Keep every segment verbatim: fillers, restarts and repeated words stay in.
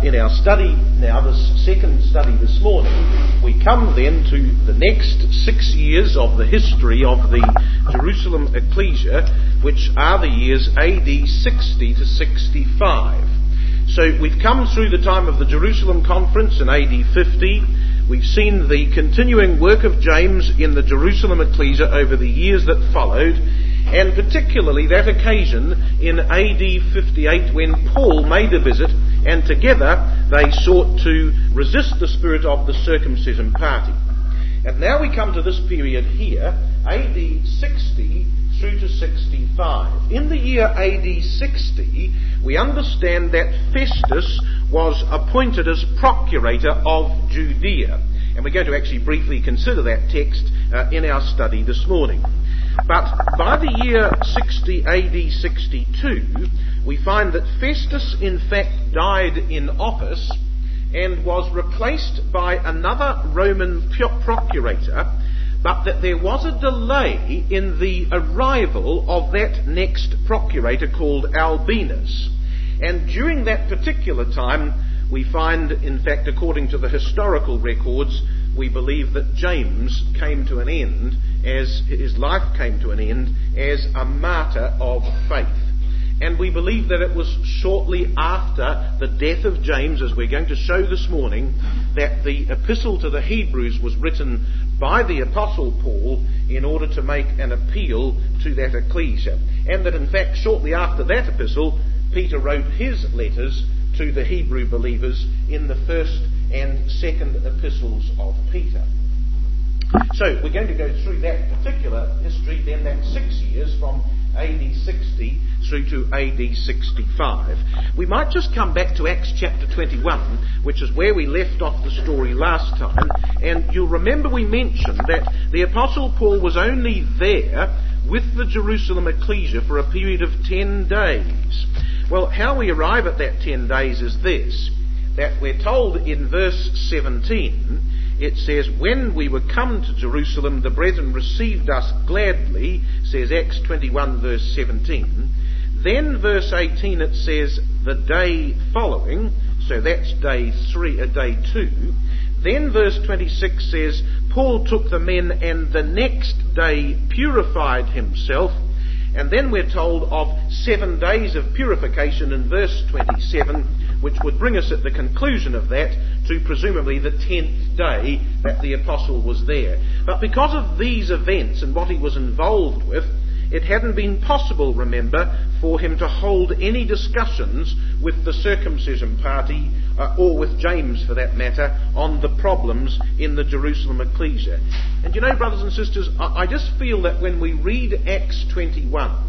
uh, in our study now, this second study this morning, we come then to the next six years of the history of the Jerusalem ecclesia, which are the years A D sixty to sixty-five. So we've come through the time of the Jerusalem conference in A D fifty. We've seen the continuing work of James in the Jerusalem ecclesia over the years that followed, and particularly that occasion in A D fifty-eight when Paul made a visit, and together they sought to resist the spirit of the circumcision party. And now we come to this period here, A D sixty through to sixty-five. In the year A D sixty, we understand that Festus was appointed as procurator of Judea. And we're going to actually briefly consider that text uh, in our study this morning. But by the year sixty A D sixty-two, we find that Festus in fact died in office and was replaced by another Roman procurator, but that there was a delay in the arrival of that next procurator called Albinus. And during that particular time, we find, in fact, according to the historical records, we believe that James came to an end, as his life came to an end, as a martyr of faith. And we believe that it was shortly after the death of James, as we're going to show this morning, that the epistle to the Hebrews was written by the Apostle Paul in order to make an appeal to that ecclesia. And that in fact shortly after that epistle, Peter wrote his letters to the Hebrew believers in the first and second epistles of Peter. So we're going to go through that particular history, then that six years from A D sixty through to A D sixty-five. We might just come back to Acts chapter twenty-one, which is where we left off the story last time, and you'll remember we mentioned that the Apostle Paul was only there with the Jerusalem ecclesia for a period of ten days. Well, how we arrive at that ten days is this, that we're told in verse seventeen, it says, when we were come to Jerusalem, the brethren received us gladly, says Acts twenty-one verse seventeen. Then verse eighteen it says, the day following, so that's day three, uh, day two. Then verse twenty-six says, Paul took the men and the next day purified himself. And then we're told of seven days of purification in verse twenty-seven, which would bring us at the conclusion of that to presumably the tenth day that the apostle was there. But because of these events and what he was involved with, it hadn't been possible, remember, for him to hold any discussions with the circumcision party, uh, or with James for that matter, on the problems in the Jerusalem ecclesia. And you know, brothers and sisters, I, I just feel that when we read Acts twenty-one,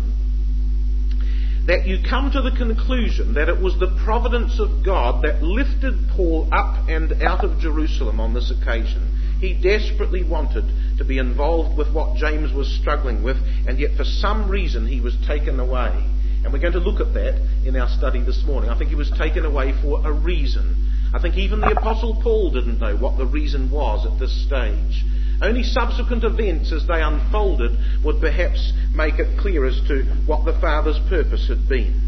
that you come to the conclusion that it was the providence of God that lifted Paul up and out of Jerusalem on this occasion. He desperately wanted to be involved with what James was struggling with, and yet for some reason he was taken away. And we're going to look at that in our study this morning. I think he was taken away for a reason. I think even the Apostle Paul didn't know what the reason was at this stage. Only subsequent events as they unfolded would perhaps make it clear as to what the Father's purpose had been.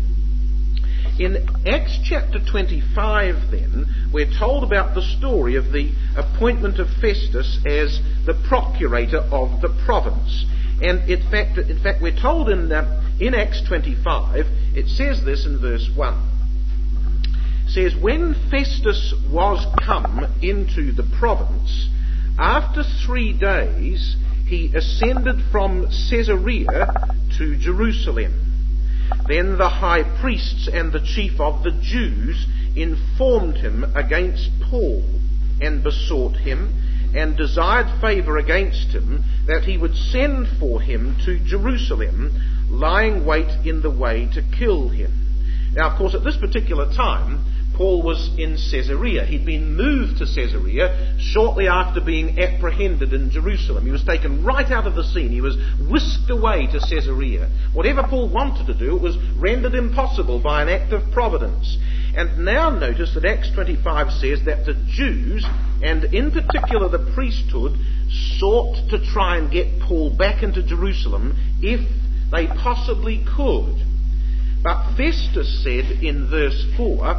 In Acts chapter twenty-five then, we're told about the story of the appointment of Festus as the procurator of the province. And in fact, in fact we're told in, uh, in Acts twenty-five, it says this in verse one. It says, when Festus was come into the province, after three days he ascended from Caesarea to Jerusalem. Then the high priests and the chief of the Jews informed him against Paul, and besought him, and desired favour against him, that he would send for him to Jerusalem, lying wait in the way to kill him. Now, of course, at this particular time, Paul was in Caesarea. He'd been moved to Caesarea shortly after being apprehended in Jerusalem. He was taken right out of the scene. He was whisked away to Caesarea. Whatever Paul wanted to do, it was rendered impossible by an act of providence. And now notice that Acts twenty-five says that the Jews, and in particular the priesthood, sought to try and get Paul back into Jerusalem if they possibly could. But Festus said in verse four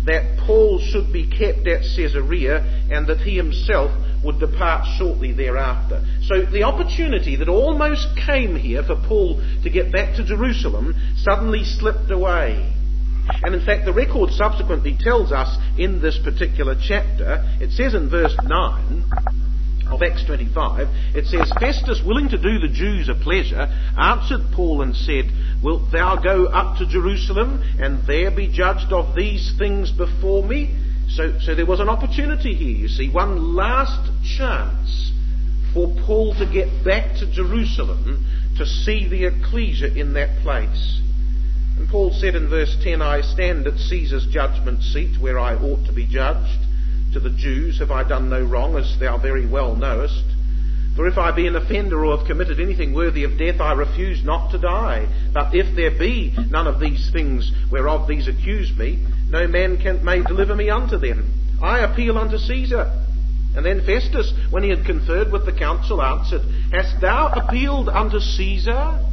that Paul should be kept at Caesarea and that he himself would depart shortly thereafter. So the opportunity that almost came here for Paul to get back to Jerusalem suddenly slipped away. And in fact, the record subsequently tells us in this particular chapter, it says in verse nine of Acts twenty-five, it says, Festus, willing to do the Jews a pleasure, answered Paul and said, Wilt thou go up to Jerusalem and there be judged of these things before me? So, so there was an opportunity here, you see, one last chance for Paul to get back to Jerusalem to see the ecclesia in that place. And Paul said in verse ten, I stand at Caesar's judgment seat where I ought to be judged. To the Jews have I done no wrong, as thou very well knowest. For if I be an offender or have committed anything worthy of death, I refuse not to die. But if there be none of these things whereof these accuse me, no man can, may deliver me unto them. I appeal unto Caesar. And then Festus, when he had conferred with the council, answered, Hast thou appealed unto Caesar?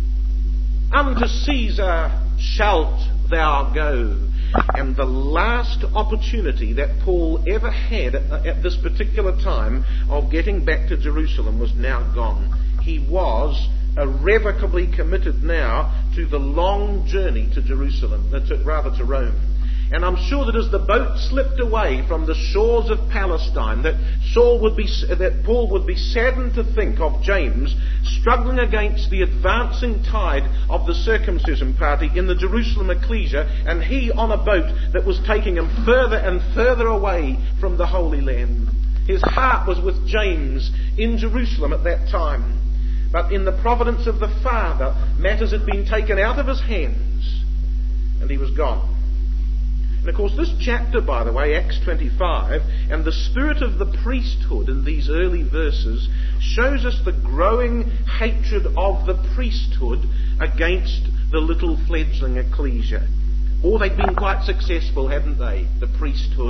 Unto Caesar shalt thou go. And the last opportunity that Paul ever had at, at this particular time of getting back to Jerusalem was now gone. He was irrevocably committed now to the long journey to Jerusalem, uh, to, rather to Rome. And I'm sure that as the boat slipped away from the shores of Palestine, that Saul would be, that Paul would be saddened to think of James struggling against the advancing tide of the circumcision party in the Jerusalem ecclesia, and he on a boat that was taking him further and further away from the Holy Land. His heart was with James in Jerusalem at that time. But in the providence of the Father, matters had been taken out of his hands, and he was gone. And of course this chapter, by the way, Acts twenty-five, and the spirit of the priesthood in these early verses shows us the growing hatred of the priesthood against the little fledgling ecclesia. Oh, they'd been quite successful, hadn't they, the priesthood?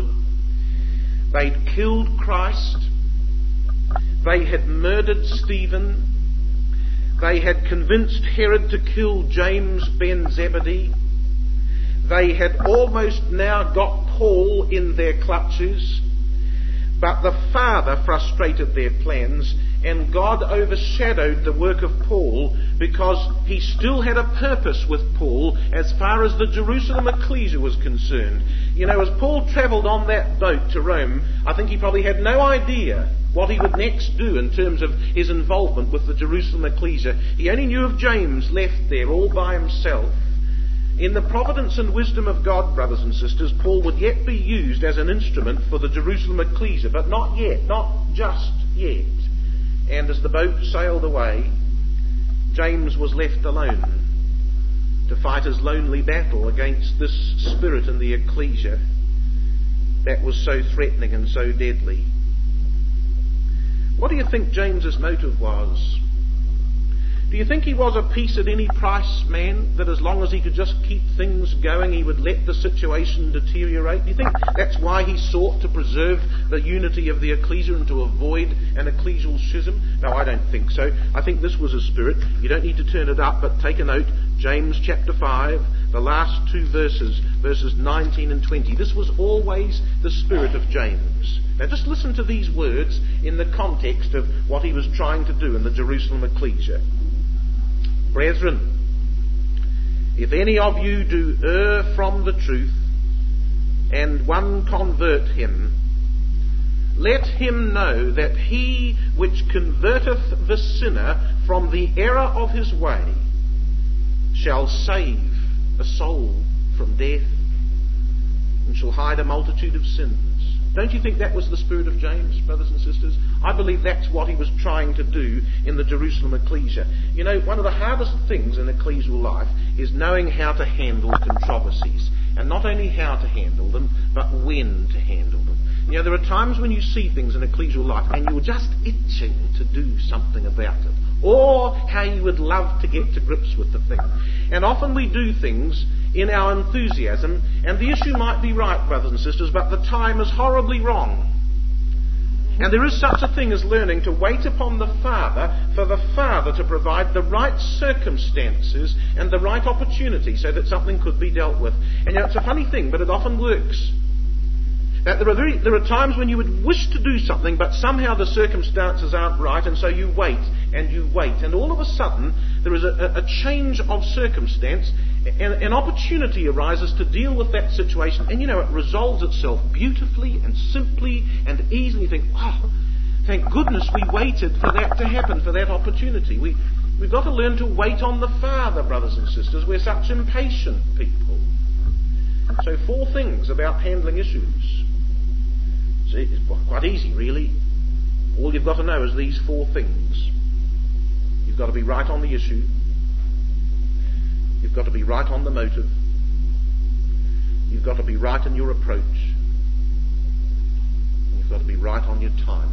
They'd killed Christ. They had murdered Stephen. They had convinced Herod to kill James ben Zebedee. They had almost now got Paul in their clutches, but the Father frustrated their plans, and God overshadowed the work of Paul because he still had a purpose with Paul as far as the Jerusalem ecclesia was concerned. You know, as Paul travelled on that boat to Rome, I think he probably had no idea what he would next do in terms of his involvement with the Jerusalem ecclesia. He only knew of James left there all by himself. In the providence and wisdom of God, brothers and sisters, Paul would yet be used as an instrument for the Jerusalem ecclesia, but not yet, not just yet. And as the boat sailed away, James was left alone to fight his lonely battle against this spirit in the ecclesia that was so threatening and so deadly. What do you think James's motive was? Do you think he was a peace at any price man, that as long as he could just keep things going, he would let the situation deteriorate? Do you think that's why he sought to preserve the unity of the ecclesia and to avoid an ecclesial schism? No, I don't think so. I think this was a spirit. You don't need to turn it up, but take a note. James chapter five, the last two verses, verses nineteen and twenty. This was always the spirit of James. Now just listen to these words in the context of what he was trying to do in the Jerusalem ecclesia. Brethren, if any of you do err from the truth, and one convert him, let him know that he which converteth the sinner from the error of his way shall save a soul from death, and shall hide a multitude of sins. Don't you think that was the spirit of James, brothers and sisters? I believe that's what he was trying to do in the Jerusalem ecclesia. You know, one of the hardest things in ecclesial life is knowing how to handle controversies. And not only how to handle them, but when to handle them. You know, there are times when you see things in ecclesial life and you're just itching to do something about it. Or how you would love to get to grips with the thing. And often we do things in our enthusiasm, and the issue might be right, brothers and sisters, but the time is horribly wrong. And there is such a thing as learning to wait upon the Father for the Father to provide the right circumstances and the right opportunity so that something could be dealt with. And you know, it's a funny thing, but it often works. That there are very, there are times when you would wish to do something, but somehow the circumstances aren't right, and so you wait and you wait, and all of a sudden there is a, a change of circumstance, and an opportunity arises to deal with that situation, and you know it resolves itself beautifully and simply and easily. You think, oh, thank goodness we waited for that to happen, for that opportunity. We we've got to learn to wait on the Father, brothers and sisters. We're such impatient people. So four things about handling issues. See, it's quite easy, really. All you've got to know is these four things. You've got to be right on the issue. You've got to be right on the motive. You've got to be right in your approach. And you've got to be right on your time.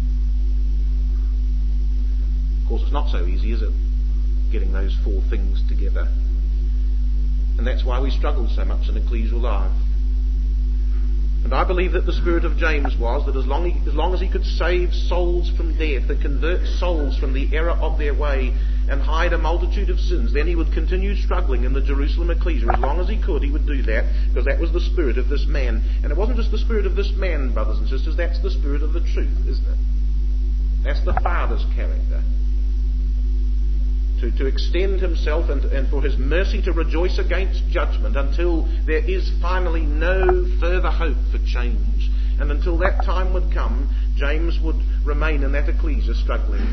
Of course, it's not so easy, is it? Getting those four things together. And that's why we struggle so much in ecclesial life. And I believe that the spirit of James was that as long, he, as long as he could save souls from death and convert souls from the error of their way and hide a multitude of sins, then he would continue struggling in the Jerusalem ecclesia. As long as he could, he would do that, because that was the spirit of this man. And it wasn't just the spirit of this man, brothers and sisters, that's the spirit of the truth, isn't it? That's the Father's character. To, to extend himself and, and for his mercy to rejoice against judgment until there is finally no further hope for change. And until that time would come, James would remain in that ecclesia struggling.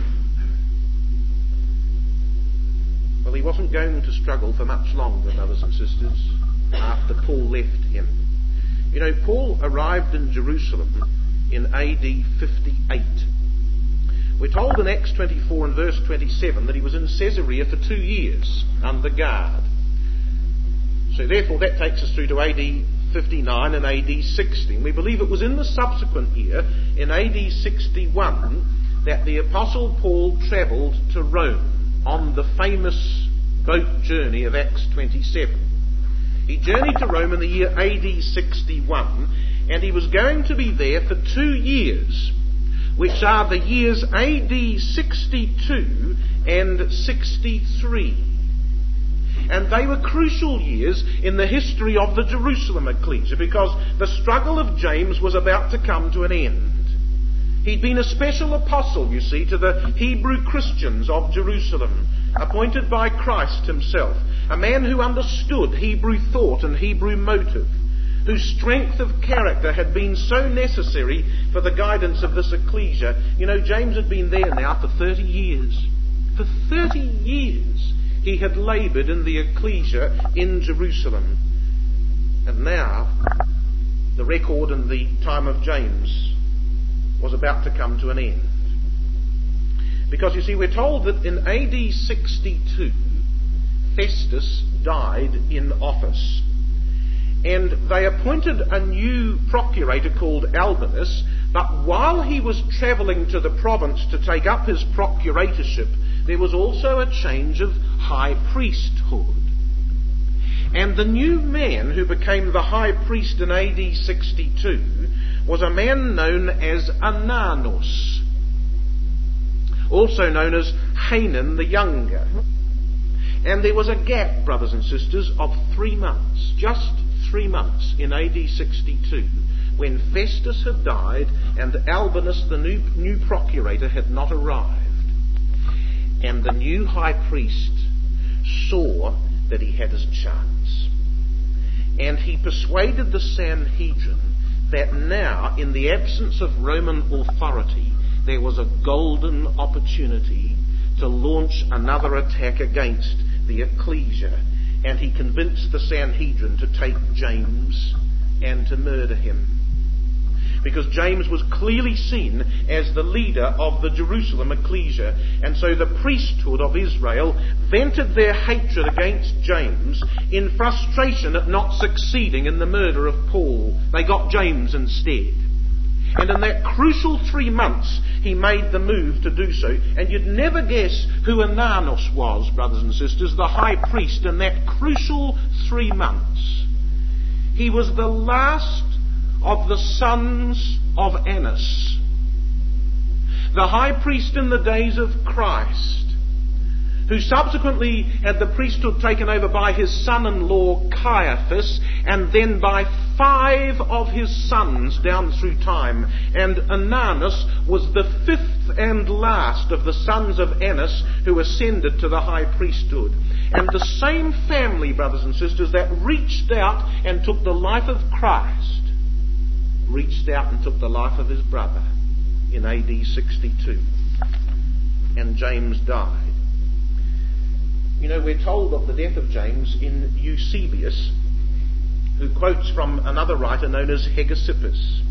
Well, he wasn't going to struggle for much longer, brothers and sisters, after Paul left him. You know, Paul arrived in Jerusalem in A D fifty-eight. We're told in Acts twenty-four and verse twenty-seven that he was in Caesarea for two years under guard. So therefore that takes us through to A D fifty-nine and A D sixty. And we believe it was in the subsequent year, in A D sixty-one, that the Apostle Paul travelled to Rome on the famous boat journey of Acts twenty-seven. He journeyed to Rome in the year A D sixty-one, and he was going to be there for two years, which are the years A D sixty-two and sixty-three. And they were crucial years in the history of the Jerusalem ecclesia, because the struggle of James was about to come to an end. He'd been a special apostle, you see, to the Hebrew Christians of Jerusalem, appointed by Christ himself, a man who understood Hebrew thought and Hebrew motive, whose strength of character had been so necessary for the guidance of this ecclesia. You know, James had been there now for thirty years. For thirty years he had laboured in the ecclesia in Jerusalem. And now the record in the time of James was about to come to an end. Because, you see, we're told that in A D sixty-two, Festus died in office. And they appointed a new procurator called Albinus, but while he was travelling to the province to take up his procuratorship, there was also a change of high priesthood. And the new man who became the high priest in A D sixty-two was a man known as Ananus, also known as Hanan the Younger. And there was a gap, brothers and sisters, of three months, just three months in A D sixty-two, when Festus had died and Albinus, the new, new procurator, had not arrived. And the new high priest saw that he had his chance. And he persuaded the Sanhedrin that now, in the absence of Roman authority, there was a golden opportunity to launch another attack against the ecclesia. And he convinced the Sanhedrin to take James and to murder him. Because James was clearly seen as the leader of the Jerusalem ecclesia. And so the priesthood of Israel vented their hatred against James in frustration at not succeeding in the murder of Paul. They got James instead. And in that crucial three months, he made the move to do so. And you'd never guess who Ananus was, brothers and sisters, the high priest in that crucial three months. He was the last of the sons of Annas. the high priest in the days of Christ, who subsequently had the priesthood taken over by his son-in-law Caiaphas, and then by five of his sons down through time. And Ananus was the fifth and last of the sons of Annas who ascended to the high priesthood. And the same family, brothers and sisters, that reached out and took the life of Christ, reached out and took the life of his brother in A D sixty-two. And James died. You know, we're told of the death of James in Eusebius, who quotes from another writer known as Hegesippus.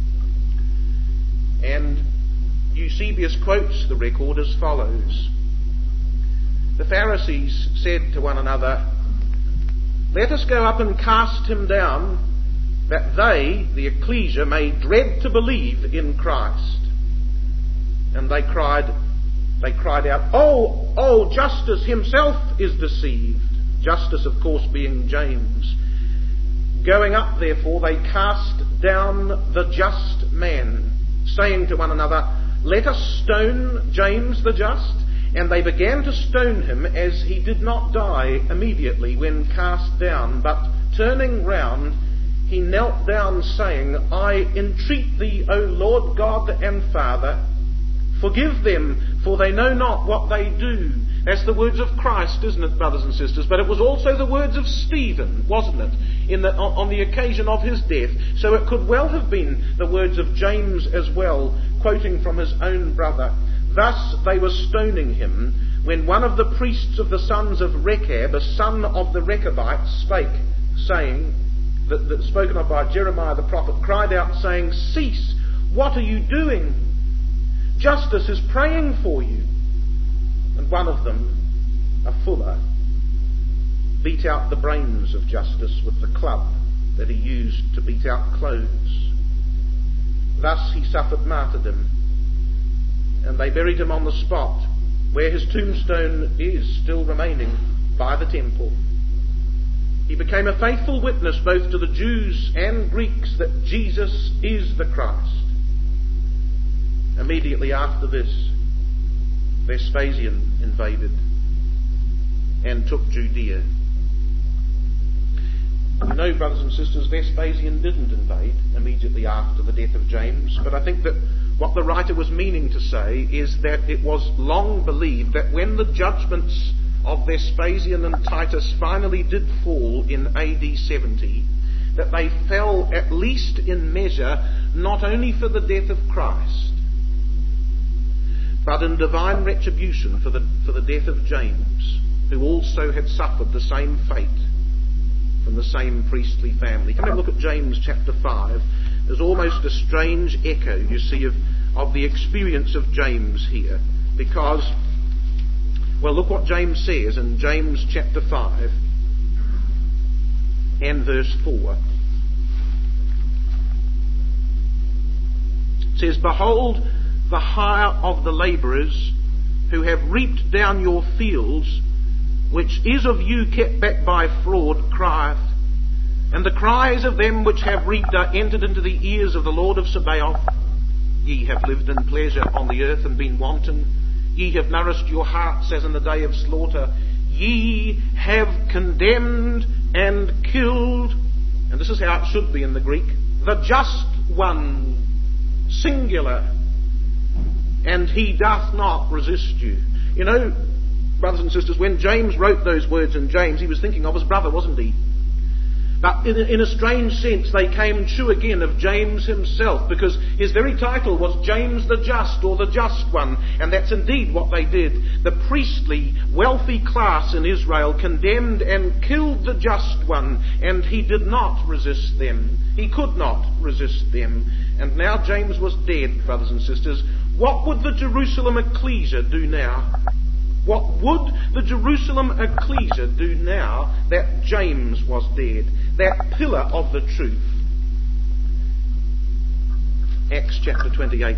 And Eusebius quotes the record as follows. The Pharisees said to one another, "Let us go up and cast him down, that they, the ecclesia, may dread to believe in Christ." And they cried, they cried out, "Oh, oh, Justus himself is deceived." Justus, of course, being James. Going up, therefore, they cast down the just man, saying to one another, "Let us stone James the just." And they began to stone him, as he did not die immediately when cast down, but turning round, he knelt down, saying, "I entreat thee, O Lord God and Father, forgive them, for they know not what they do." That's the words of Christ, isn't it, brothers and sisters? But it was also the words of Stephen, wasn't it, in the, on, on the occasion of his death. So it could well have been the words of James as well, quoting from his own brother. Thus they were stoning him, when one of the priests of the sons of Rechab, a son of the Rechabites, spake, saying, that, that spoken of by Jeremiah the prophet, cried out, saying, "Cease, what are you doing? Justus is praying for you." And one of them, a fuller, beat out the brains of Justus with the club that he used to beat out clothes. Thus he suffered martyrdom, and they buried him on the spot where his tombstone is still remaining by the temple. He became a faithful witness both to the Jews and Greeks that Jesus is the Christ. Immediately after this, Vespasian invaded and took Judea. You know, brothers and sisters, Vespasian didn't invade immediately after the death of James, but I think that what the writer was meaning to say is that it was long believed that when the judgments of Vespasian and Titus finally did fall in A D seventy, that they fell at least in measure not only for the death of Christ, but in divine retribution for the, for the death of James, who also had suffered the same fate from the same priestly family. Come and look at James chapter five. There's almost a strange echo, you see, of, of the experience of James here. Because, well, look what James says in James chapter five and verse four. It says, "Behold, the hire of the labourers who have reaped down your fields, which is of you kept back by fraud, crieth. And the cries of them which have reaped are entered into the ears of the Lord of Sabaoth. Ye have lived in pleasure on the earth and been wanton. Ye have nourished your hearts as in the day of slaughter. Ye have condemned and killed," and this is how it should be in the Greek, "the just one," singular, "and he doth not resist you." You know, brothers and sisters, when James wrote those words in James, he was thinking of his brother, wasn't he? But in, in a strange sense, they came true again of James himself, because his very title was James the Just, or the Just One, and that's indeed what they did. The priestly, wealthy class in Israel condemned and killed the Just One, and he did not resist them. He could not resist them. And now James was dead, brothers and sisters. What would the Jerusalem ecclesia do now? What would the Jerusalem ecclesia do now that James was dead? That pillar of the truth. Acts chapter twenty-eight.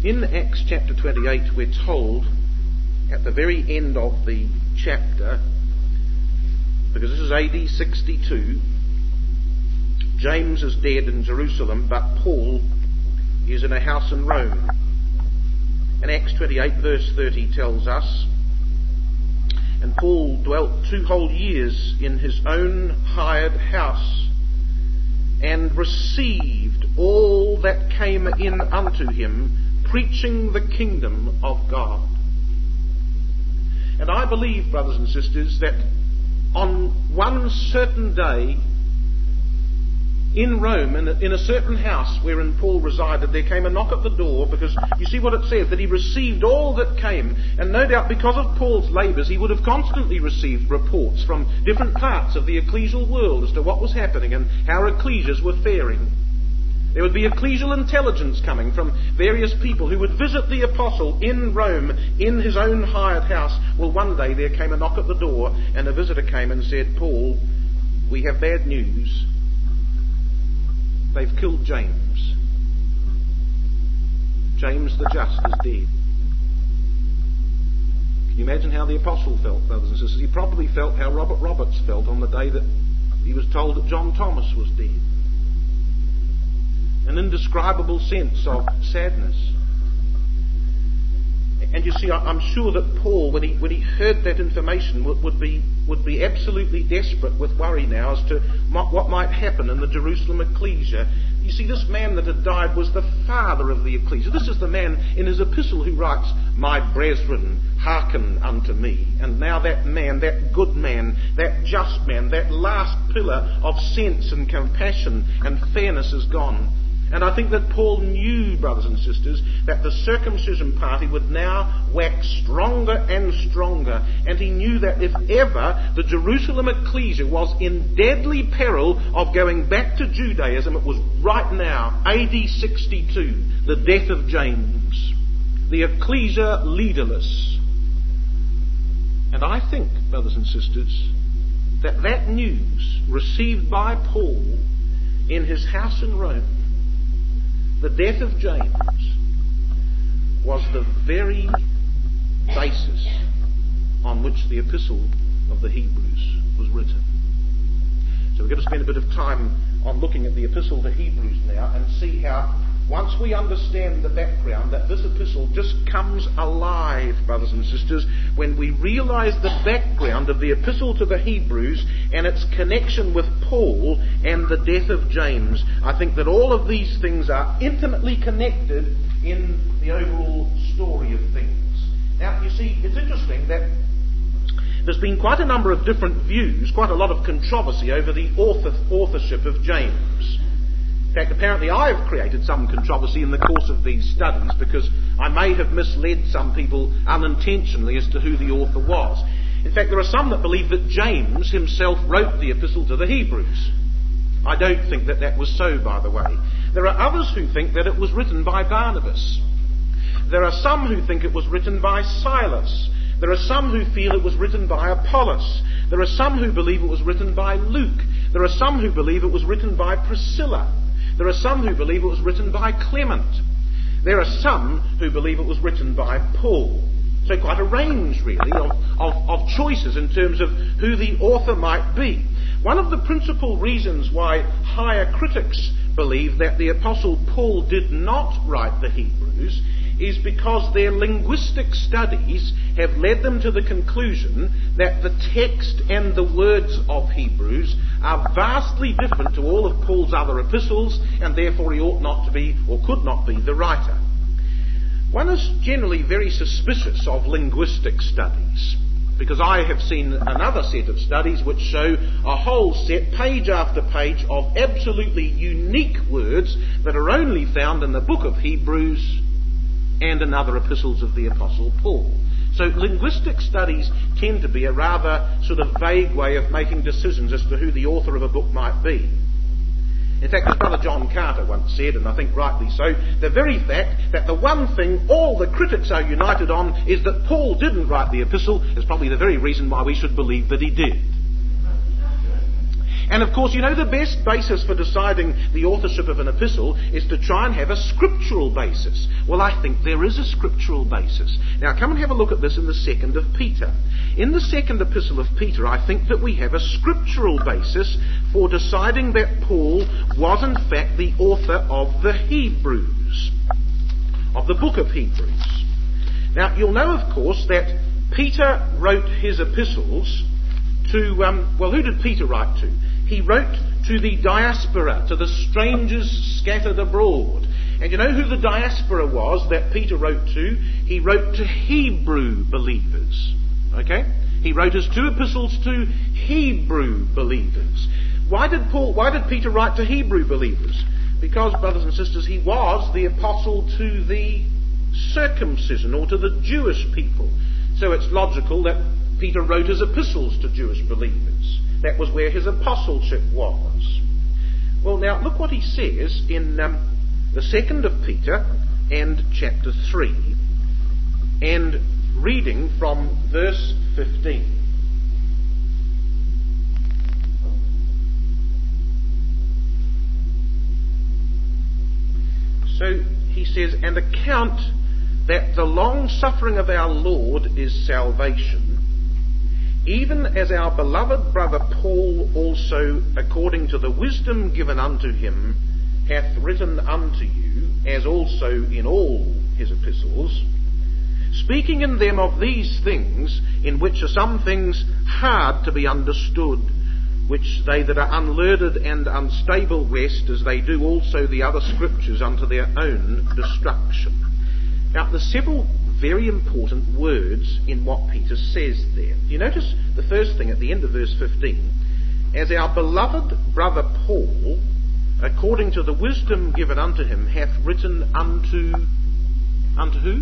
in Acts chapter twenty-eight, we're told at the very end of the chapter, because this is A D sixty-two, James is dead in Jerusalem, but Paul is in a house in Rome. And Acts twenty-eight verse thirty tells us, and Paul dwelt two whole years in his own hired house, and received all that came in unto him, preaching the kingdom of God. And I believe, brothers and sisters, that on one certain day in Rome, in a, in a certain house wherein Paul resided, there came a knock at the door, because you see what it says, that he received all that came. And no doubt because of Paul's labours, he would have constantly received reports from different parts of the ecclesial world as to what was happening and how ecclesias were faring. There would be ecclesial intelligence coming from various people who would visit the apostle in Rome in his own hired house. Well, one day there came a knock at the door, and a visitor came and said, "Paul, we have bad news. They've killed James. James the just is dead." Can you imagine how the apostle felt, brothers and sisters? He probably felt how Robert Roberts felt on the day that he was told that John Thomas was dead. An indescribable sense of sadness. And you see, I'm sure that Paul, when he when he heard that information, would, would be would be absolutely desperate with worry now as to what might happen in the Jerusalem ecclesia. You see, this man that had died was the father of the ecclesia. This is the man in his epistle who writes, "My brethren, hearken unto me." And now that man, that good man, that just man, that last pillar of sense and compassion and fairness is gone. And I think that Paul knew, brothers and sisters, that the circumcision party would now wax stronger and stronger. And he knew that if ever the Jerusalem ecclesia was in deadly peril of going back to Judaism, it was right now, A D sixty-two, the death of James, the ecclesia leaderless. And I think, brothers and sisters, that that news received by Paul in his house in Rome, the death of James, was the very basis on which the epistle of the Hebrews was written. So we're going to spend a bit of time on looking at the epistle to Hebrews now and see how, once we understand the background, that this epistle just comes alive, brothers and sisters, when we realise the background of the epistle to the Hebrews and its connection with Paul and the death of James. I think that all of these things are intimately connected in the overall story of things. Now, you see, it's interesting that there's been quite a number of different views, quite a lot of controversy over the author, authorship of James. In fact, apparently I've created some controversy in the course of these studies because I may have misled some people unintentionally as to who the author was. In fact, there are some that believe that James himself wrote the epistle to the Hebrews. I don't think that that was so, by the way. There are others who think that it was written by Barnabas. There are some who think it was written by Silas. There are some who feel it was written by Apollos. There are some who believe it was written by Luke. There are some who believe it was written by Priscilla. There are some who believe it was written by Clement. There are some who believe it was written by Paul. So quite a range, really, of, of, of choices in terms of who the author might be. One of the principal reasons why higher critics believe that the Apostle Paul did not write the Hebrews is because their linguistic studies have led them to the conclusion that the text and the words of Hebrews are vastly different to all of Paul's other epistles, and therefore he ought not to be, or could not be, the writer. One is generally very suspicious of linguistic studies, because I have seen another set of studies which show a whole set, page after page, of absolutely unique words that are only found in the book of Hebrews and in other epistles of the Apostle Paul. So linguistic studies tend to be a rather sort of vague way of making decisions as to who the author of a book might be. In fact, as Brother John Carter once said, and I think rightly so, the very fact that the one thing all the critics are united on is that Paul didn't write the epistle is probably the very reason why we should believe that he did. And of course, you know, the best basis for deciding the authorship of an epistle is to try and have a scriptural basis. Well, I think there is a scriptural basis. Now, come and have a look at this in the second of Peter. In the second epistle of Peter, I think that we have a scriptural basis for deciding that Paul was in fact the author of the Hebrews, of the book of Hebrews. Now, you'll know, of course, that Peter wrote his epistles to, um, well, who did Peter write to? He wrote to the diaspora, to the strangers scattered abroad. And you know who the diaspora was that Peter wrote to? He wrote to Hebrew believers. Okay? He wrote his two epistles to Hebrew believers. Why did Paul, why did Peter write to Hebrew believers? Because, brothers and sisters, he was the apostle to the circumcision, or to the Jewish people. So it's logical that Peter wrote his epistles to Jewish believers. That was where his apostleship was. Well, now, look what he says in um, the second of Peter and chapter three, and reading from verse fifteen. So he says, "And account that the long suffering of our Lord is salvation, even as our beloved brother Paul also, according to the wisdom given unto him, hath written unto you, as also in all his epistles, speaking in them of these things, in which are some things hard to be understood, which they that are unlearned and unstable wrest, as they do also the other scriptures, unto their own destruction." Now, there's several very important words in what Peter says there. You notice the first thing at the end of verse fifteen. "As our beloved brother Paul, according to the wisdom given unto him, hath written unto..." Unto who?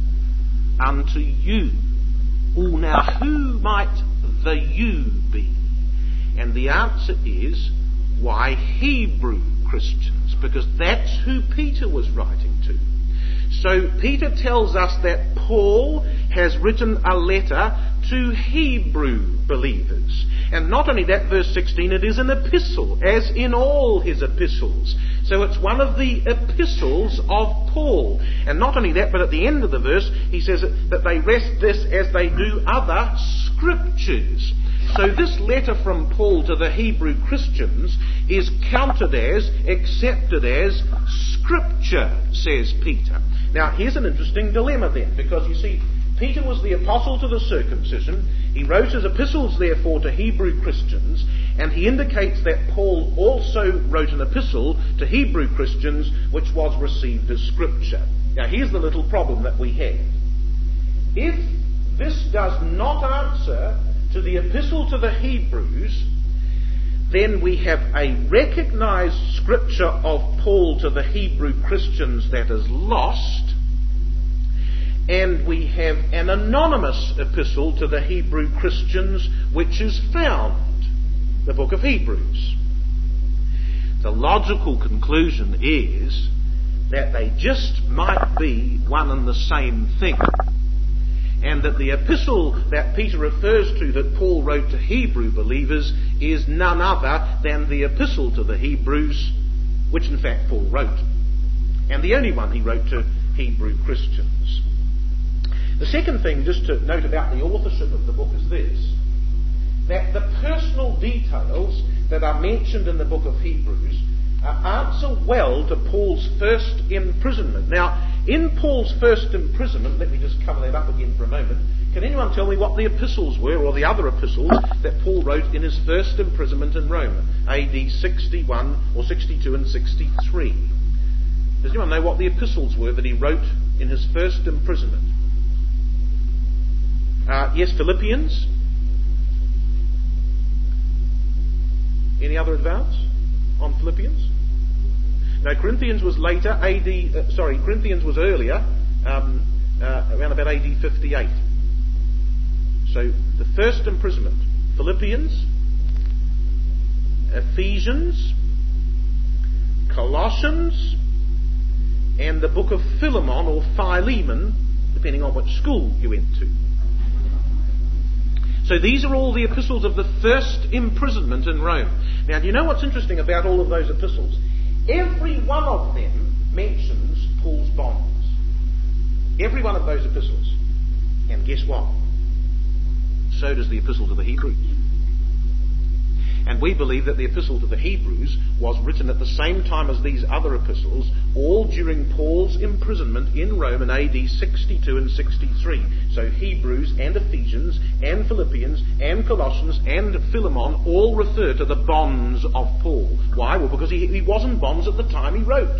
Unto you. Oh, now who might the you be? And the answer is, why, Hebrew Christians, because that's who Peter was writing to. So Peter tells us that Paul has written a letter to Hebrew believers. And not only that, verse sixteen, it is an epistle, as in all his epistles. So it's one of the epistles of Paul. And not only that, but at the end of the verse, he says that they rest this as they do other scriptures. So this letter from Paul to the Hebrew Christians is counted as, accepted as, Scripture, says Peter. Now, here's an interesting dilemma then, because you see, Peter was the apostle to the circumcision. He wrote his epistles, therefore, to Hebrew Christians, and he indicates that Paul also wrote an epistle to Hebrew Christians, which was received as Scripture. Now, here's the little problem that we have. If this does not answer to the epistle to the Hebrews, then we have a recognized scripture of Paul to the Hebrew Christians that is lost, and we have an anonymous epistle to the Hebrew Christians which is found, the book of Hebrews. The logical conclusion is that they just might be one and the same thing, and that the epistle that Peter refers to that Paul wrote to Hebrew believers is none other than the epistle to the Hebrews, which in fact Paul wrote, and the only one he wrote to Hebrew Christians. The second thing just to note about the authorship of the book is this, that the personal details that are mentioned in the book of Hebrews answer well to Paul's first imprisonment. Now, in Paul's first imprisonment, let me just cover that up again for a moment. Can anyone tell me what the epistles were, or the other epistles that Paul wrote in his first imprisonment in Rome, A D sixty-one or sixty-two and sixty-three? Does anyone know what the epistles were that he wrote in his first imprisonment? Uh, yes, Philippians. Any other advance on Philippians? No, Corinthians was later, A D, uh, sorry, Corinthians was earlier, um, uh, around about A D fifty-eight. So, the first imprisonment, Philippians, Ephesians, Colossians, and the book of Philemon or Philemon, depending on which school you went to. So So these are all the epistles of the first imprisonment in Rome. Now, do you know what's interesting about all of those epistles? Every one of them mentions Paul's bonds. Every one of those epistles. And guess what? So does the epistle to the Hebrews. And we believe that the epistle to the Hebrews was written at the same time as these other epistles, all during Paul's imprisonment in Rome in A D sixty-two and sixty-three. So Hebrews and Ephesians and Philippians and Colossians and Philemon all refer to the bonds of Paul. Why? Well, because he, he was in bonds at the time he wrote.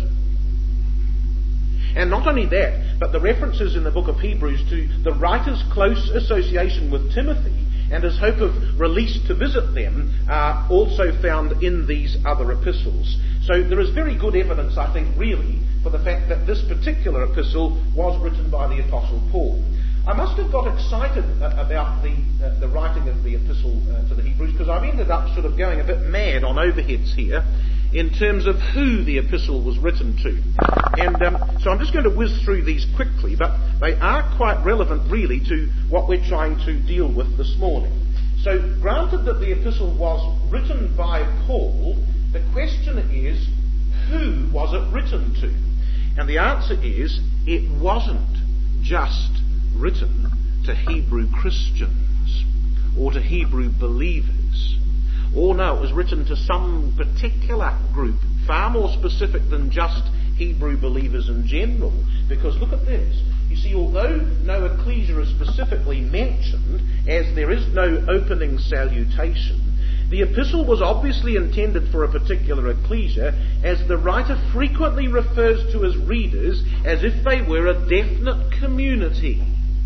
And not only that, but the references in the book of Hebrews to the writer's close association with Timothy and his hope of release to visit them are also found in these other epistles. So there is very good evidence, I think, really, for the fact that this particular epistle was written by the Apostle Paul. I must have got excited uh, about the uh, the writing of the epistle uh, to the Hebrews, because I've ended up sort of going a bit mad on overheads here in terms of who the epistle was written to. And um, so I'm just going to whiz through these quickly, but they are quite relevant really to what we're trying to deal with this morning. So granted that the epistle was written by Paul, the question is, who was it written to? And the answer is, it wasn't just written to Hebrew Christians or to Hebrew believers. Or no, it was written to some particular group, far more specific than just Hebrew believers in general. Because look at this. You see, although no ecclesia is specifically mentioned, as there is no opening salutation, the epistle was obviously intended for a particular ecclesia, as the writer frequently refers to his readers as if they were a definite community.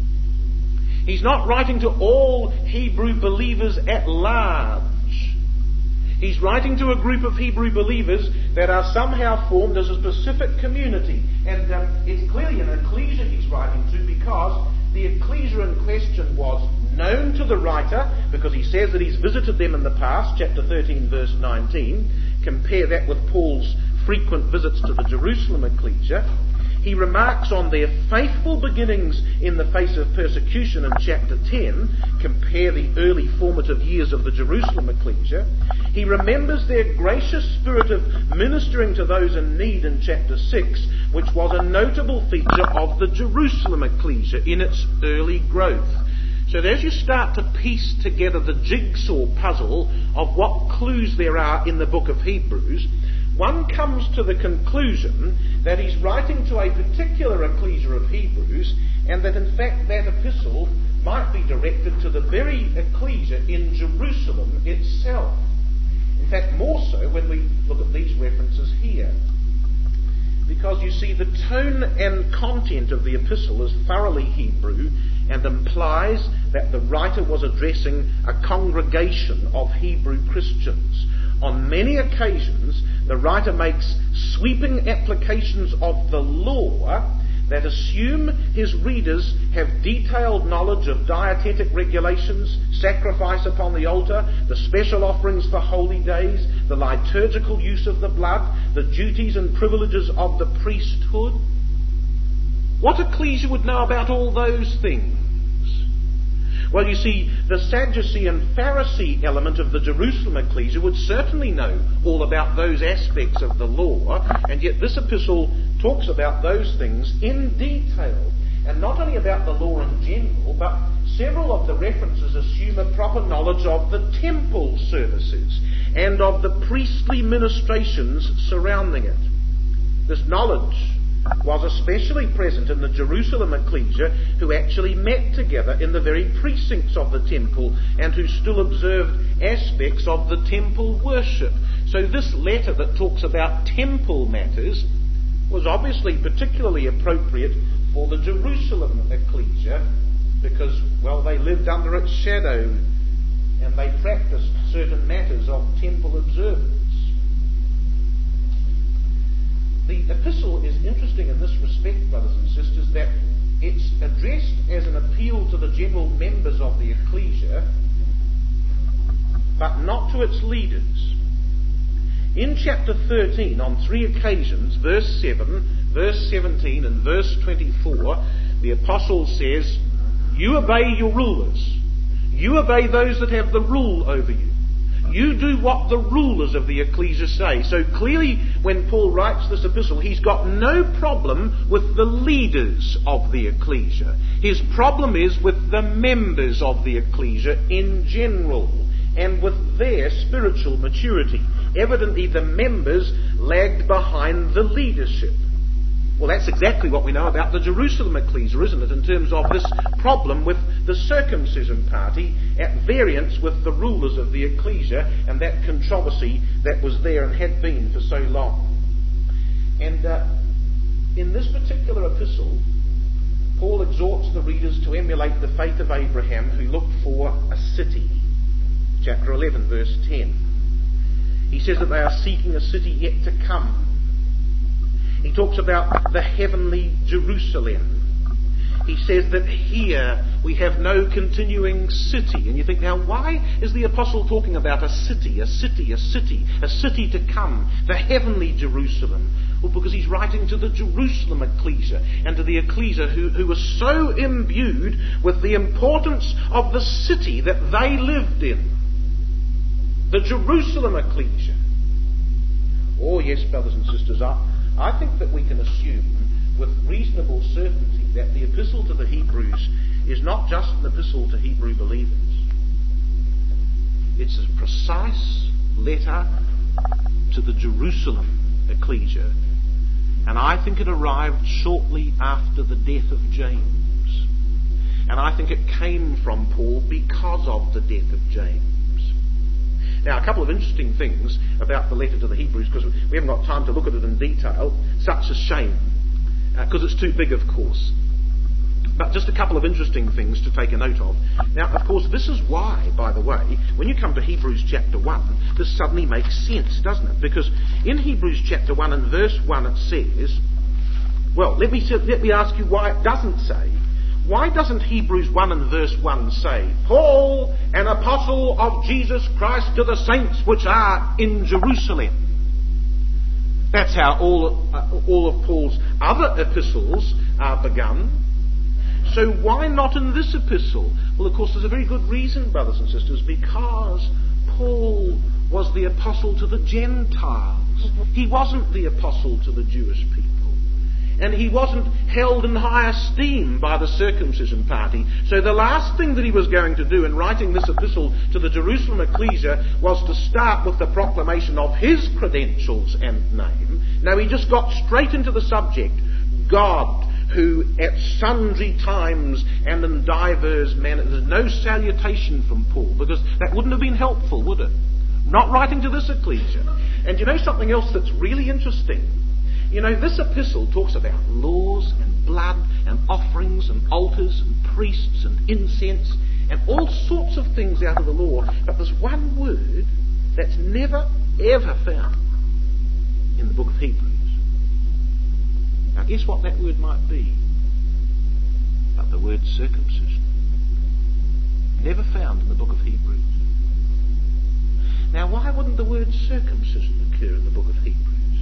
He's not writing to all Hebrew believers at large. He's writing to a group of Hebrew believers that are somehow formed as a specific community. And um, it's clearly an ecclesia he's writing to, because the ecclesia in question was known to the writer, because he says that he's visited them in the past, chapter thirteen, verse nineteen. Compare that with Paul's frequent visits to the Jerusalem ecclesia. He remarks on their faithful beginnings in the face of persecution in chapter ten. Compare the early formative years of the Jerusalem ecclesia. He remembers their gracious spirit of ministering to those in need in chapter six, which was a notable feature of the Jerusalem ecclesia in its early growth. So that as you start to piece together the jigsaw puzzle of what clues there are in the book of Hebrews, one comes to the conclusion that he's writing to a particular ecclesia of Hebrews, and that in fact that epistle might be directed to the very ecclesia in Jerusalem itself. In fact, more so when we look at these references here. Because you see, the tone and content of the epistle is thoroughly Hebrew and implies that the writer was addressing a congregation of Hebrew Christians. On many occasions, the writer makes sweeping applications of the law that assume his readers have detailed knowledge of dietetic regulations, sacrifice upon the altar, the special offerings for holy days, the liturgical use of the blood, the duties and privileges of the priesthood. What ecclesia would know about all those things? Well, you see, the Sadducee and Pharisee element of the Jerusalem ecclesia would certainly know all about those aspects of the law, and yet this epistle talks about those things in detail. And not only about the law in general, but several of the references assume a proper knowledge of the temple services and of the priestly ministrations surrounding it. This knowledge was especially present in the Jerusalem ecclesia, who actually met together in the very precincts of the temple and who still observed aspects of the temple worship. So this letter that talks about temple matters was obviously particularly appropriate for the Jerusalem ecclesia, because, well, they lived under its shadow and they practiced certain matters of temple observance. The epistle is interesting in this respect, brothers and sisters, that it's addressed as an appeal to the general members of the ecclesia, but not to its leaders. In chapter thirteen, on three occasions, verse seven, verse seventeen and verse twenty-four, the apostle says, "You obey your rulers. You obey those that have the rule over you. You do what the rulers of the ecclesia say. So clearly, when Paul writes this epistle, he's got no problem with the leaders of the ecclesia. His problem is with the members of the ecclesia in general, and with their spiritual maturity. Evidently, the members lagged behind the leadership. Well, that's exactly what we know about the Jerusalem ecclesia, isn't it, in terms of this problem with the circumcision party at variance with the rulers of the ecclesia and that controversy that was there and had been for so long. And uh, in this particular epistle, Paul exhorts the readers to emulate the faith of Abraham, who looked for a city. Chapter eleven, verse ten. He says that they are seeking a city yet to come. He talks about the heavenly Jerusalem. He says that here we have no continuing city. And you think, now why is the apostle talking about a city, a city, a city, a city to come, the heavenly Jerusalem? Well, because he's writing to the Jerusalem ecclesia and to the ecclesia who, who was so imbued with the importance of the city that they lived in. The Jerusalem ecclesia. Oh yes, brothers and sisters, I, I think that we can assume with reasonable certainty that the epistle to the Hebrews is not just an epistle to Hebrew believers. It's a precise letter to the Jerusalem ecclesia, and I think it arrived shortly after the death of James, and I think it came from Paul because of the death of James. Now, a couple of interesting things about the letter to the Hebrews, because we haven't got time to look at it in detail. Such a shame, because uh, it's too big, of course. But just a couple of interesting things to take a note of. Now, of course, this is why, by the way, when you come to Hebrews chapter one, this suddenly makes sense, doesn't it? Because in Hebrews chapter one and verse one it says, well, let me, let me ask you why it doesn't say. Why doesn't Hebrews one and verse one say, Paul, an apostle of Jesus Christ to the saints which are in Jerusalem? That's how all, uh, all of Paul's other epistles are begun. So why not in this epistle? Well, of course, there's a very good reason, brothers and sisters, because Paul was the apostle to the Gentiles. He wasn't the apostle to the Jewish people. And he wasn't held in high esteem by the circumcision party. So the last thing that he was going to do in writing this epistle to the Jerusalem ecclesia was to start with the proclamation of his credentials and name. No, he just got straight into the subject. God, who at sundry times and in divers manners. There's no salutation from Paul, because that wouldn't have been helpful, would it? Not writing to this ecclesia. And you know something else that's really interesting? You know, this epistle talks about laws and blood and offerings and altars and priests and incense and all sorts of things out of the law. But there's one word that's never, ever found in the book of Hebrews. Now, guess what that word might be? But the word circumcision. Never found in the book of Hebrews. Now, why wouldn't the word circumcision occur in the book of Hebrews?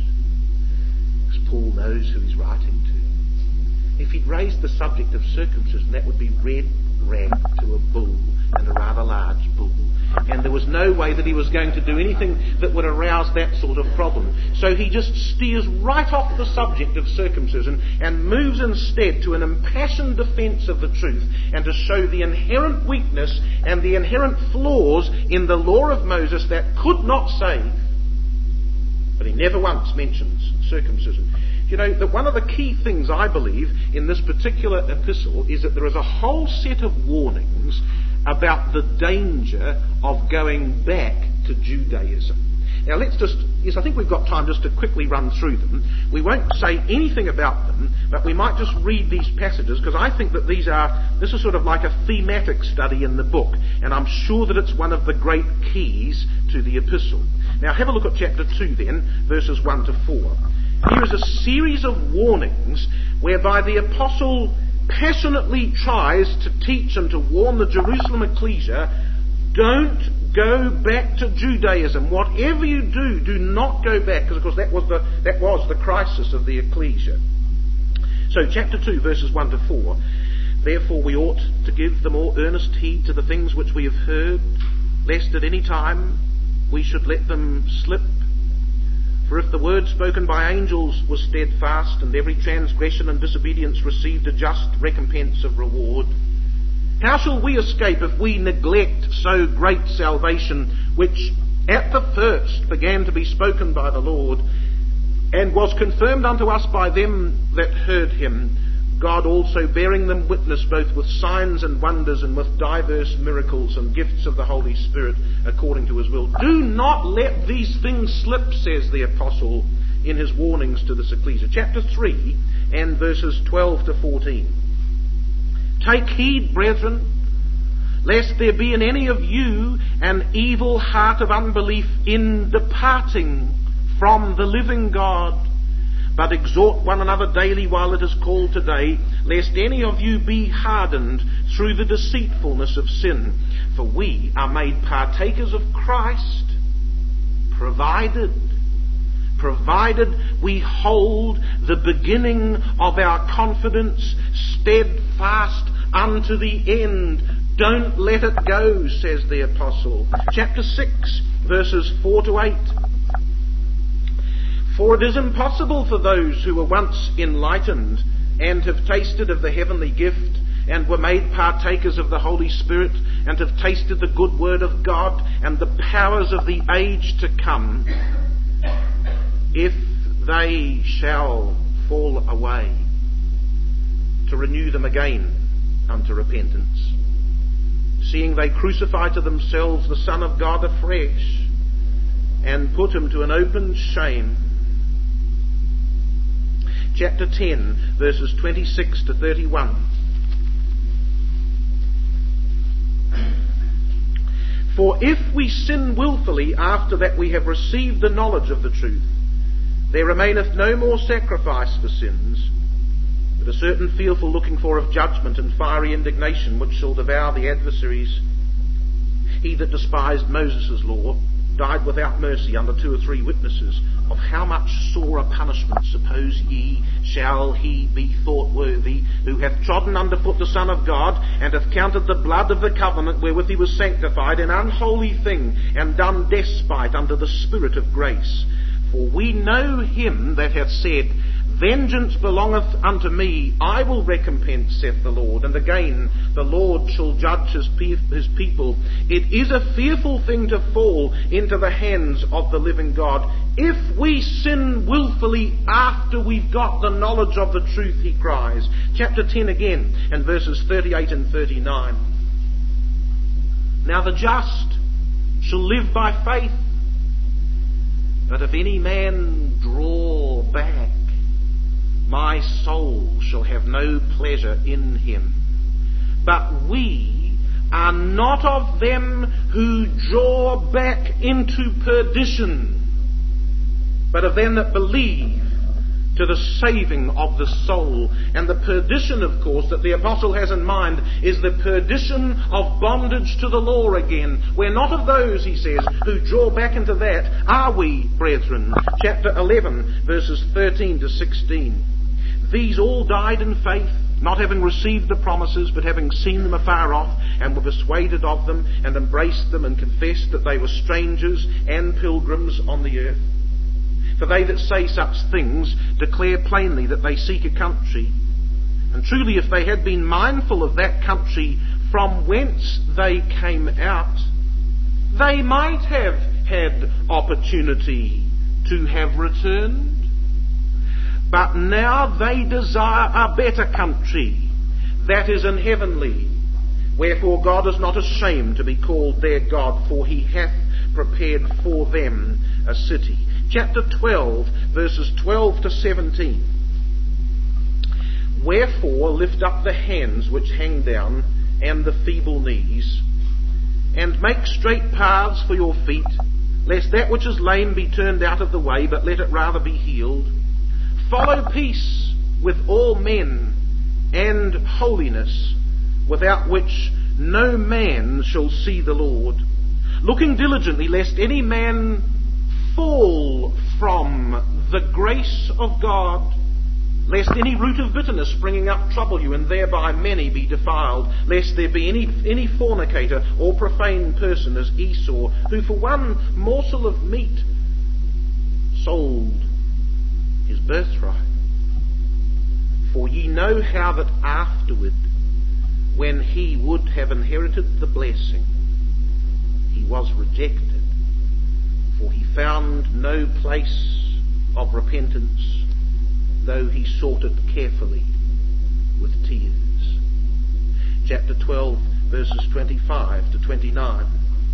Paul knows who he's writing to. If he'd raised the subject of circumcision, that would be red rag to a bull, and a rather large bull. And there was no way that he was going to do anything that would arouse that sort of problem. So he just steers right off the subject of circumcision and moves instead to an impassioned defence of the truth and to show the inherent weakness and the inherent flaws in the law of Moses that could not save. But he never once mentions circumcision. You know, that one of the key things I believe in this particular epistle is that there is a whole set of warnings about the danger of going back to Judaism. Now let's just, yes, I think we've got time just to quickly run through them. We won't say anything about them, but we might just read these passages, because I think that these are, this is sort of like a thematic study in the book, and I'm sure that it's one of the great keys to the epistle. Now have a look at chapter two then, verses one to four. Here is a series of warnings whereby the apostle passionately tries to teach and to warn the Jerusalem ecclesia, don't go back to Judaism. Whatever you do, do not go back, because of course that was the that was the crisis of the ecclesia. So chapter two, verses one to four. Therefore we ought to give the more earnest heed to the things which we have heard, lest at any time we should let them slip. For if the word spoken by angels was steadfast, and every transgression and disobedience received a just recompense of reward, how shall we escape if we neglect so great salvation, which at the first began to be spoken by the Lord, and was confirmed unto us by them that heard him, God also bearing them witness both with signs and wonders and with diverse miracles and gifts of the Holy Spirit according to his will? Do not let these things slip, says the apostle in his warnings to this ecclesia. Chapter three and verses twelve to fourteen. Take heed, brethren, lest there be in any of you an evil heart of unbelief in departing from the living God. But exhort one another daily while it is called today, lest any of you be hardened through the deceitfulness of sin. For we are made partakers of Christ, provided, provided we hold the beginning of our confidence steadfast unto the end. Don't let it go, says the apostle. Chapter six, verses four to eight. For it is impossible for those who were once enlightened and have tasted of the heavenly gift and were made partakers of the Holy Spirit and have tasted the good word of God and the powers of the age to come, if they shall fall away, to renew them again unto repentance, seeing they crucify to themselves the Son of God afresh and put him to an open shame. Chapter ten, verses twenty-six to thirty-one. For if we sin wilfully after that we have received the knowledge of the truth, there remaineth no more sacrifice for sins, but a certain fearful looking for of judgment and fiery indignation which shall devour the adversaries. He that despised Moses' law died without mercy under two or three witnesses. Of how much sorer punishment, suppose ye, shall he be thought worthy, who hath trodden under foot the Son of God, and hath counted the blood of the covenant wherewith he was sanctified an unholy thing, and done despite unto the Spirit of grace? For we know him that hath said, Vengeance belongeth unto me, I will recompense, saith the Lord. And again, the Lord shall judge his, pe- his people. It is a fearful thing to fall into the hands of the living God. If we sin willfully after we've got the knowledge of the truth, he cries. Chapter ten again, and verses thirty-eight and thirty-nine. Now the just shall live by faith. But if any man draw back, my soul shall have no pleasure in him. But we are not of them who draw back into perdition, but of them that believe to the saving of the soul. And the perdition, of course, that the apostle has in mind is the perdition of bondage to the law again. We're not of those, he says, who draw back into that, are we, brethren? Chapter eleven, verses thirteen to sixteen. These all died in faith, not having received the promises, but having seen them afar off, and were persuaded of them, and embraced them, and confessed that they were strangers and pilgrims on the earth. For they that say such things declare plainly that they seek a country. And truly, if they had been mindful of that country from whence they came out, they might have had opportunity to have returned. But now they desire a better country, that is an heavenly. Wherefore God is not ashamed to be called their God, for he hath prepared for them a city. Chapter twelve, verses twelve to seventeen. Wherefore lift up the hands which hang down, and the feeble knees, and make straight paths for your feet, lest that which is lame be turned out of the way, but let it rather be healed. Follow peace with all men, and holiness, without which no man shall see the Lord. Looking diligently, lest any man fall from the grace of God, Lest any root of bitterness springing up trouble you, and thereby many be defiled. Lest there be any, any fornicator or profane person as Esau, who for one morsel of meat sold his birthright. For ye know how that afterward, when he would have inherited the blessing, he was rejected, for he found no place of repentance, though he sought it carefully with tears. Chapter twelve, verses twenty-five to twenty-nine.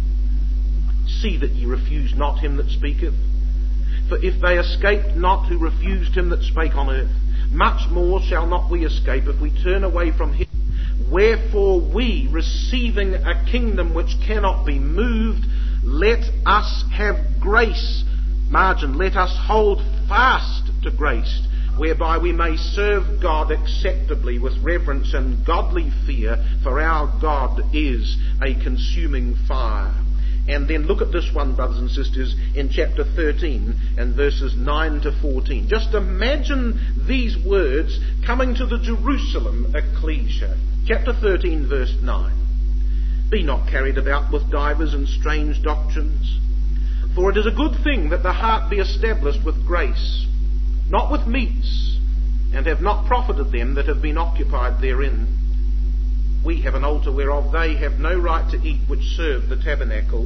See that ye refuse not him that speaketh. For if they escaped not who refused him that spake on earth, much more shall not we escape if we turn away from him. Wherefore we, receiving a kingdom which cannot be moved, let us have grace. Margin, let us hold fast to grace, whereby we may serve God acceptably with reverence and godly fear, for our God is a consuming fire. And then look at this one, brothers and sisters, in chapter thirteen and verses nine to fourteen. Just imagine these words coming to the Jerusalem ecclesia. Chapter thirteen, verse nine. Be not carried about with divers and strange doctrines, for it is a good thing that the heart be established with grace, not with meats, and have not profited them that have been occupied therein. We have an altar whereof they have no right to eat which serve the tabernacle.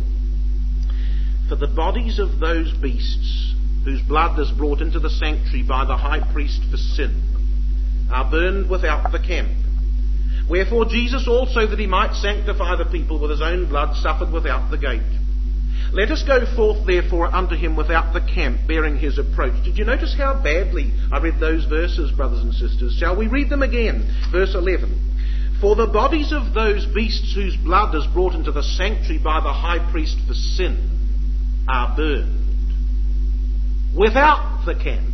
For the bodies of those beasts, whose blood is brought into the sanctuary by the high priest for sin, are burned without the camp. Wherefore Jesus also, that he might sanctify the people with his own blood, suffered without the gate. Let us go forth therefore unto him without the camp, bearing his approach. Did you notice how badly I read those verses, brothers and sisters? Shall we read them again? Verse eleven. For the bodies of those beasts whose blood is brought into the sanctuary by the high priest for sin are burned without the camp.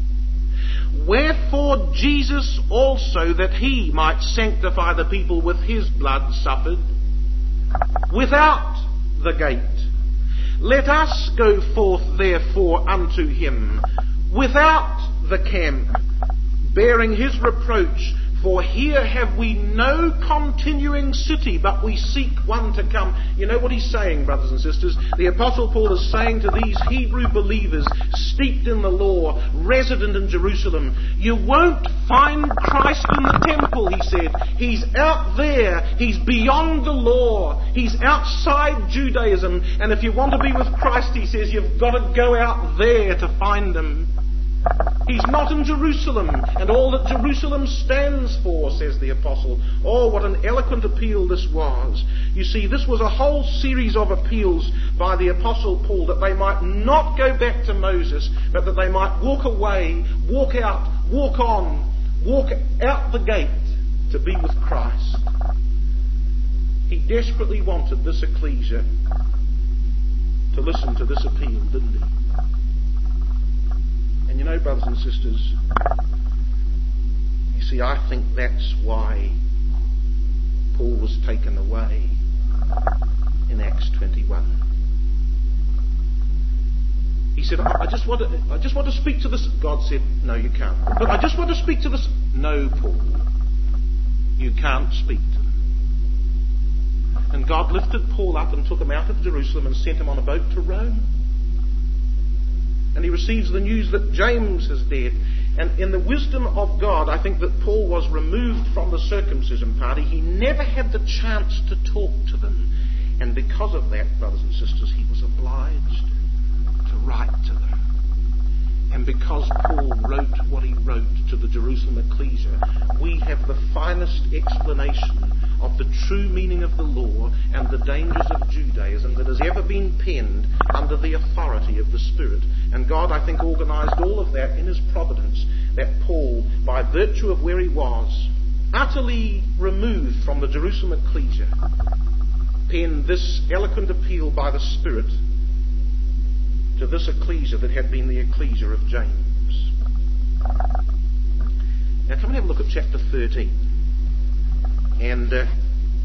Wherefore Jesus also, that he might sanctify the people with his blood, suffered without the gate. Let us go forth therefore unto him without the camp, bearing his reproach. For here have we no continuing city, but we seek one to come. You know what he's saying, brothers and sisters? The Apostle Paul is saying to these Hebrew believers, steeped in the law, resident in Jerusalem, you won't find Christ in the temple, he said. He's out there. He's beyond the law. He's outside Judaism. And if you want to be with Christ, he says, you've got to go out there to find him. He's not in Jerusalem, and all that Jerusalem stands for, says the Apostle. Oh, what an eloquent appeal this was. You see, this was a whole series of appeals by the Apostle Paul, that they might not go back to Moses, but that they might walk away, walk out, walk on, walk out the gate to be with Christ. He desperately wanted this ecclesia to listen to this appeal, didn't he? And you know, brothers and sisters, you see, I think that's why Paul was taken away in Acts twenty-one. He said, I just want to, I just want to speak to this. God said, no, you can't. But I just want to speak to this. No, Paul, you can't speak to them. And God lifted Paul up and took him out of Jerusalem and sent him on a boat to Rome. And he receives the news that James is dead. And in the wisdom of God, I think that Paul was removed from the circumcision party. He never had the chance to talk to them. And because of that, brothers and sisters, he was obliged to write to them. And because Paul wrote what he wrote to the Jerusalem ecclesia, we have the finest explanation of the true meaning of the law and the dangers of Judaism that has ever been penned under the authority of the Spirit. And God, I think, organized all of that in his providence, that Paul, by virtue of where he was, utterly removed from the Jerusalem ecclesia, penned this eloquent appeal by the Spirit to this ecclesia that had been the ecclesia of James. Now come and have a look at chapter thirteen and uh,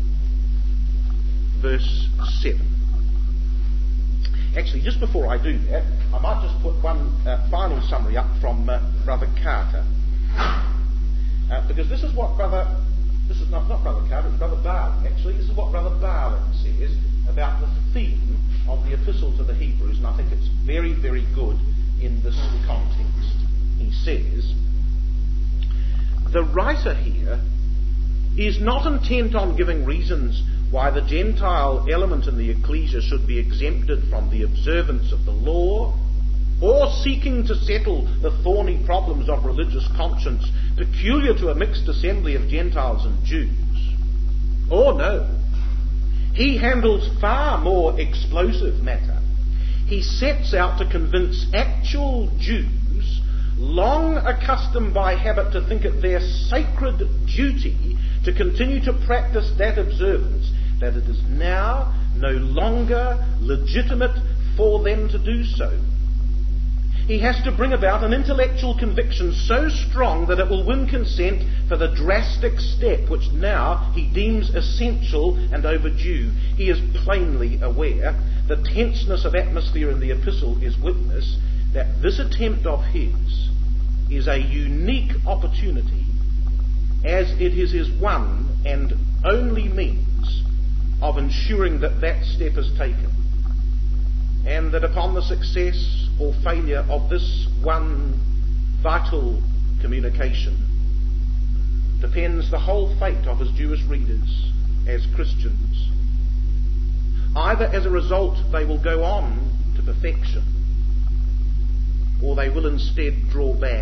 verse seven. Actually, just before I do that, I might just put one uh, final summary up from uh, Brother Carter. Uh, because this is what Brother, this is not, not Brother Carter, it's Brother Barling actually, this is what Brother Barling says about the theme of the Epistle to the Hebrews, and I think it's very, very good in this context. He says, the writer here is not intent on giving reasons why the Gentile element in the ecclesia should be exempted from the observance of the law, or seeking to settle the thorny problems of religious conscience peculiar to a mixed assembly of Gentiles and Jews. Oh no, he handles far more explosive matter. He sets out to convince actual Jews, long accustomed by habit to think it their sacred duty to continue to practice that observance, that it is now no longer legitimate for them to do so. He has to bring about an intellectual conviction so strong that it will win consent for the drastic step which now he deems essential and overdue. He is plainly aware the tenseness of atmosphere in the epistle is witness that this attempt of his is a unique opportunity, as it is his one and only means of ensuring that that step is taken, and that upon the success or failure of this one vital communication depends the whole fate of his Jewish readers as Christians. Either as a result they will go on to perfection, or they will instead draw back,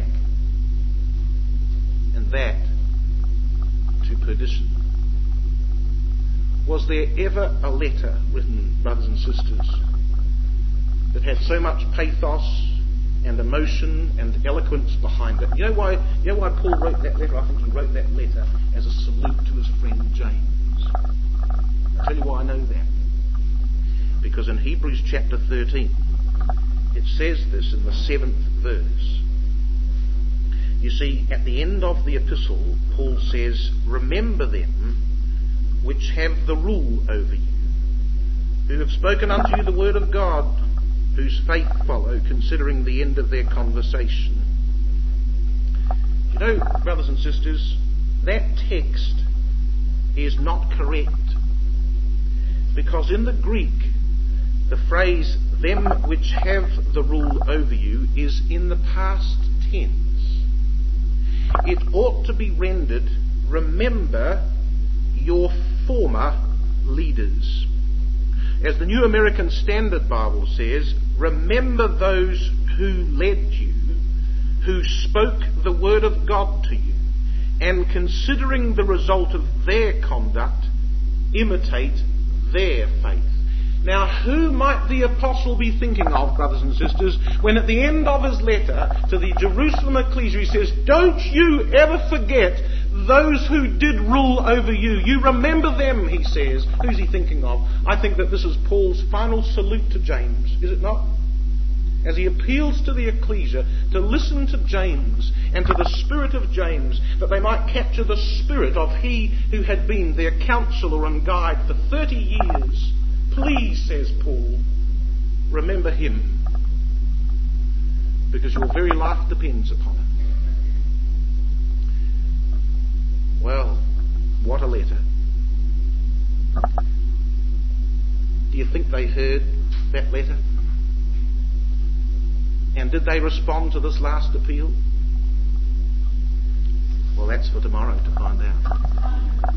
and that to perdition. Was there ever a letter written, brothers and sisters, that had so much pathos and emotion and eloquence behind it? You know why, you know why Paul wrote that letter? I think he wrote that letter as a salute to his friend James. I'll tell you why I know that. Because in Hebrews chapter thirteen, it says this in the seventh verse. You see, at the end of the epistle, Paul says, remember them which have the rule over you, who have spoken unto you the word of God, whose faith follow, considering the end of their conversation. You know, brothers and sisters, that text is not correct, because in the Greek, the phrase, them which have the rule over you, is in the past tense. It ought to be rendered, remember your former leaders. As the New American Standard Bible says, remember those who led you, who spoke the word of God to you, and considering the result of their conduct, imitate their faith. Now, who might the apostle be thinking of, brothers and sisters, when at the end of his letter to the Jerusalem ecclesia he says, don't you ever forget those who did rule over you. You remember them, he says. Who's he thinking of? I think that this is Paul's final salute to James, is it not? As he appeals to the ecclesia to listen to James and to the spirit of James, that they might capture the spirit of he who had been their counselor and guide for thirty years. Please, says Paul, remember him, because your very life depends upon it. Well, what a letter. Do you think they heard that letter? And did they respond to this last appeal? Well, that's for tomorrow to find out.